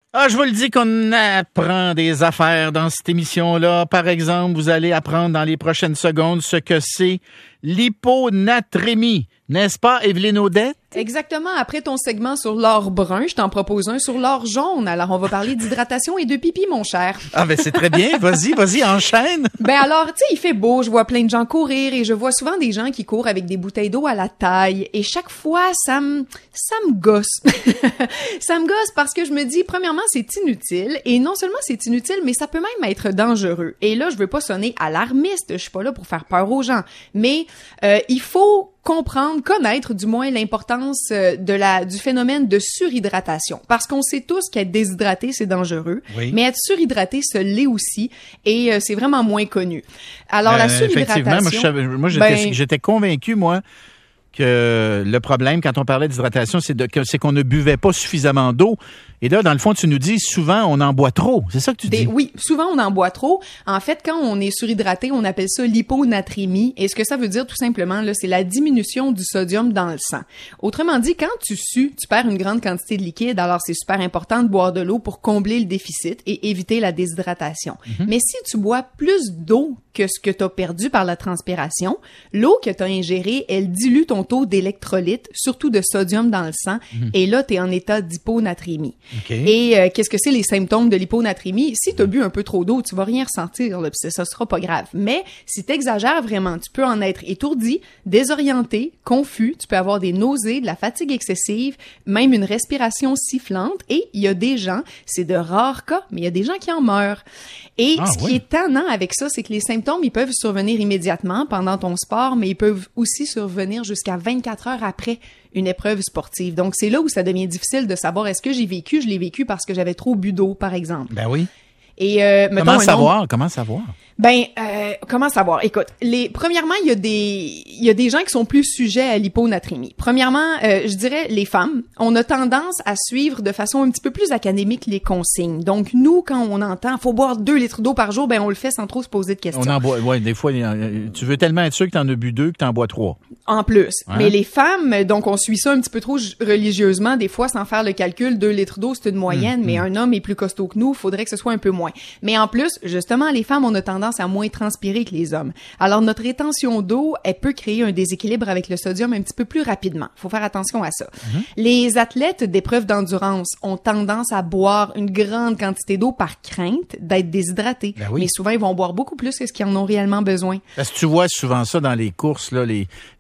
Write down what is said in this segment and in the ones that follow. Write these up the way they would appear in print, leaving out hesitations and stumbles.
Ah, je vous le dis qu'on apprend des affaires dans cette émission-là. Par exemple, vous allez apprendre dans les prochaines secondes ce que c'est l'hyponatrémie. N'est-ce pas, Evelyne Audet? Exactement. Après ton segment sur l'or brun, je t'en propose un sur l'or jaune. Alors, on va parler d'hydratation et de pipi, mon cher. Ah, ben c'est très bien. Vas-y, enchaîne. Ben alors, tu sais, il fait beau, je vois plein de gens courir et je vois souvent des gens qui courent avec des bouteilles d'eau à la taille. Et chaque fois, ça me gosse. Ça me gosse parce que je me dis, premièrement, c'est inutile. Et non seulement c'est inutile, mais ça peut même être dangereux. Et là, je veux pas sonner alarmiste. Je suis pas là pour faire peur aux gens. Mais il faut connaître du moins l'importance du phénomène de surhydratation. Parce qu'on sait tous qu'être déshydraté, c'est dangereux. Oui. Mais être surhydraté, ça l'est aussi. Et c'est vraiment moins connu. Alors, la surhydratation... Effectivement, j'étais convaincu, moi, que le problème, quand on parlait d'hydratation, c'est qu'on ne buvait pas suffisamment d'eau. Et là, dans le fond, tu nous dis, souvent, on en boit trop. C'est ça que tu dis? Oui, souvent, on en boit trop. En fait, quand on est surhydraté, on appelle ça l'hyponatrémie. Et ce que ça veut dire, tout simplement, là, c'est la diminution du sodium dans le sang. Autrement dit, quand tu sues, tu perds une grande quantité de liquide. Alors, c'est super important de boire de l'eau pour combler le déficit et éviter la déshydratation. Mm-hmm. Mais si tu bois plus d'eau que ce que tu as perdu par la transpiration, l'eau que tu as ingérée, elle dilue ton taux d'électrolytes, surtout de sodium dans le sang. Mm-hmm. Et là, tu es en état d'hyponatrémie. Okay. Et qu'est-ce que c'est les symptômes de l'hyponatrémie? Si tu as bu un peu trop d'eau, tu vas rien ressentir, là, ça sera pas grave. Mais si tu exagères vraiment, tu peux en être étourdi, désorienté, confus, tu peux avoir des nausées, de la fatigue excessive, même une respiration sifflante. Et il y a des gens, c'est de rares cas, mais il y a des gens qui en meurent. Et qui est tannant avec ça, c'est que les symptômes, ils peuvent survenir immédiatement pendant ton sport, mais ils peuvent aussi survenir jusqu'à 24 heures après une épreuve sportive. Donc, c'est là où ça devient difficile de savoir est-ce que je l'ai vécu parce que j'avais trop bu d'eau, par exemple. Ben oui. Et, Comment savoir? Ben, comment savoir? Écoute, premièrement, il y a des gens qui sont plus sujets à l'hyponatrémie. Premièrement, je dirais, les femmes, on a tendance à suivre de façon un petit peu plus académique les consignes. Donc, nous, quand on entend, faut boire 2 litres d'eau par jour, ben, on le fait sans trop se poser de questions. On en boit, ouais, des fois, tu veux tellement être sûr que t'en as bu 2 que t'en bois 3. En plus. Hein? Mais les femmes, donc, on suit ça un petit peu trop religieusement, des fois, sans faire le calcul, 2 litres d'eau, c'est une moyenne, mais un homme est plus costaud que nous, faudrait que ce soit un peu moins. Mais en plus, justement, les femmes, on a tendance à moins transpirer que les hommes. Alors, notre rétention d'eau, elle peut créer un déséquilibre avec le sodium un petit peu plus rapidement. Faut faire attention à ça. Mm-hmm. Les athlètes d'épreuves d'endurance ont tendance à boire une grande quantité d'eau par crainte d'être déshydratés. Ben oui. Mais souvent, ils vont boire beaucoup plus que ce qu'ils en ont réellement besoin. Parce que tu vois souvent ça dans les courses, là,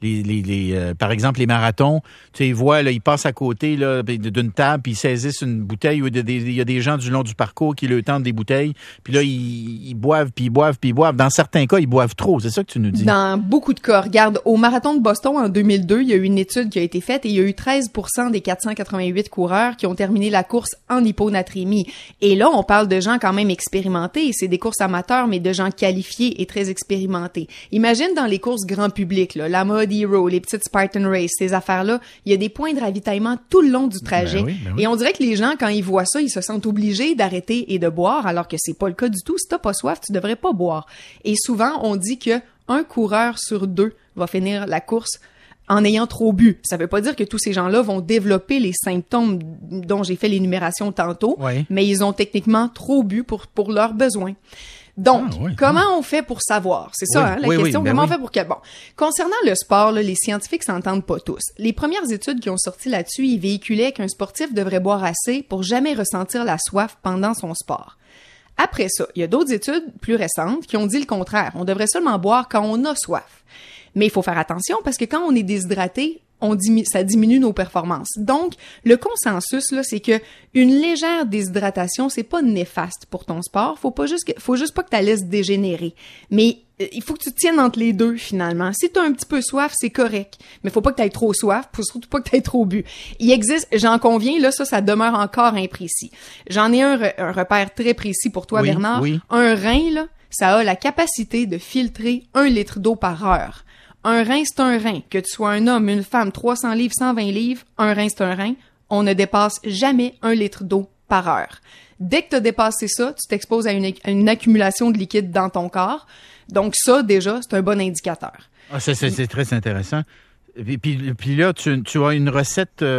par exemple, les marathons. Tu sais, ils voient, là, ils passent à côté, là, d'une table, puis ils saisissent une bouteille. Il y a des gens du long du parcours qui leur tentent des bouteilles. Puis là, ils boivent, puis ils boivent, puis ils boivent. Dans certains cas, ils boivent trop. C'est ça que tu nous dis? Dans beaucoup de cas. Regarde, au marathon de Boston en 2002, il y a eu une étude qui a été faite et il y a eu 13% des 488 coureurs qui ont terminé la course en hyponatrémie. Et là, on parle de gens quand même expérimentés. C'est des courses amateurs, mais de gens qualifiés et très expérimentés. Imagine dans les courses grand public, là, la Mud Hero, les petites Spartan Race, ces affaires-là, il y a des points de ravitaillement tout le long du trajet. Ben oui. Et on dirait que les gens, quand ils voient ça, ils se sentent obligés d'arrêter et de boire, alors que c'est pas le cas du tout. Si t'as pas soif, tu devrais pas boire. Et souvent, on dit que un coureur sur 2 va finir la course en ayant trop bu. Ça veut pas dire que tous ces gens-là vont développer les symptômes dont j'ai fait l'énumération tantôt, mais ils ont techniquement trop bu pour leurs besoins. Donc, comment on fait pour savoir? C'est ça, la question. Comment on fait pour que... Bon, concernant le sport, là, les scientifiques s'entendent pas tous. Les premières études qui ont sorti là-dessus, ils véhiculaient qu'un sportif devrait boire assez pour jamais ressentir la soif pendant son sport. Après ça, il y a d'autres études plus récentes qui ont dit le contraire. On devrait seulement boire quand on a soif. Mais il faut faire attention parce que quand on est déshydraté, ça diminue nos performances. Donc, le consensus, là, c'est que une légère déshydratation, c'est pas néfaste pour ton sport. Faut juste pas que tu laisses dégénérer. Mais il faut que tu te tiennes entre les deux, finalement. Si tu as un petit peu soif, c'est correct. Mais faut pas que tu aies trop soif, faut surtout pas que tu aies trop bu. Il existe, j'en conviens, là, ça demeure encore imprécis. J'en ai un repère très précis pour toi, Bernard. Oui. Un rein, là, ça a la capacité de filtrer 1 litre d'eau par heure. Un rein, c'est un rein. Que tu sois un homme, une femme, 300 livres, 120 livres, un rein, c'est un rein. On ne dépasse jamais 1 litre d'eau par heure. Dès que tu as dépassé ça, tu t'exposes à une accumulation de liquide dans ton corps. Donc ça, déjà, c'est un bon indicateur. Ah, c'est très intéressant. Puis là, tu as une recette...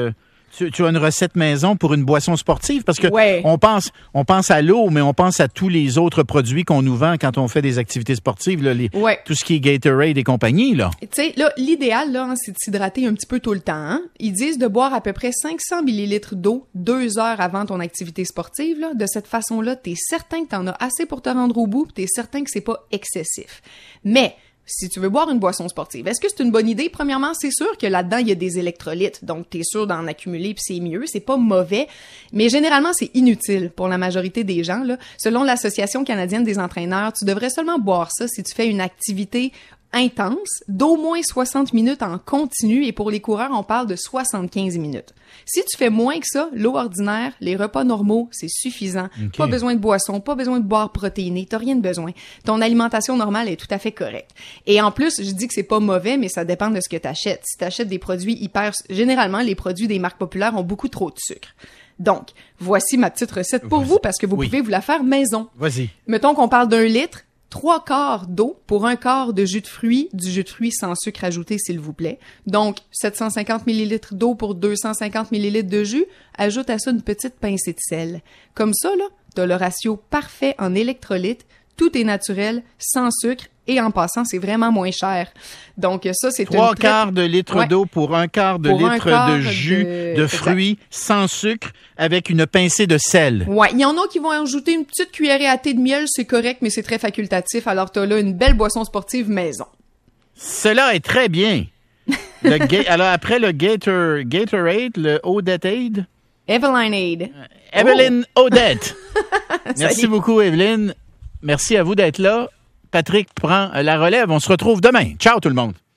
Tu as une recette maison pour une boisson sportive? Parce que Ouais. on pense à l'eau, mais on pense à tous les autres produits qu'on nous vend quand on fait des activités sportives, là, Ouais. tout ce qui est Gatorade et compagnie, là. Tu sais, là, l'idéal, là, c'est de s'hydrater un petit peu tout le temps. Hein? Ils disent de boire à peu près 500 millilitres d'eau 2 heures avant ton activité sportive. Là. De cette façon-là, t'es certain que t'en as assez pour te rendre au bout, pis t'es certain que c'est pas excessif. Mais si tu veux boire une boisson sportive, est-ce que c'est une bonne idée? Premièrement, c'est sûr que là-dedans, il y a des électrolytes, donc t'es sûr d'en accumuler, puis c'est mieux, c'est pas mauvais, mais généralement, c'est inutile pour la majorité des gens. Là. Selon l'Association canadienne des entraîneurs, tu devrais seulement boire ça si tu fais une activité intense d'au moins 60 minutes en continu, et pour les coureurs, on parle de 75 minutes. Si tu fais moins que ça, l'eau ordinaire, les repas normaux, c'est suffisant. Okay. Pas besoin de boisson, pas besoin de boire protéiné, t'as rien de besoin. Ton alimentation normale est tout à fait correcte. Et en plus, je dis que c'est pas mauvais, mais ça dépend de ce que t'achètes. Si t'achètes des produits généralement, les produits des marques populaires ont beaucoup trop de sucre. Donc, voici ma petite recette pour vous, parce que vous pouvez vous la faire maison. Vas-y. Mettons qu'on parle d'1 litre, 3 quarts d'eau pour 1 quart de jus de fruits, du jus de fruits sans sucre ajouté, s'il vous plaît. Donc, 750 millilitres d'eau pour 250 millilitres de jus. Ajoute à ça une petite pincée de sel. Comme ça, là, t'as le ratio parfait en électrolytes. Tout est naturel, sans sucre, et en passant, c'est vraiment moins cher. Donc, ça, c'est 3 quarts de litre d'eau pour 1 quart de litre de jus de fruits sans sucre avec une pincée de sel. Ouais, il y en a qui vont ajouter une petite cuillerée à thé de miel, c'est correct, mais c'est très facultatif. Alors, t'as là une belle boisson sportive maison. Cela est très bien. Alors, après le Gatorade, le Odette-Aid? Eveline Aid. Evelyn Odette. Merci beaucoup, Evelyne. Merci à vous d'être là. Patrick prend la relève. On se retrouve demain. Ciao tout le monde.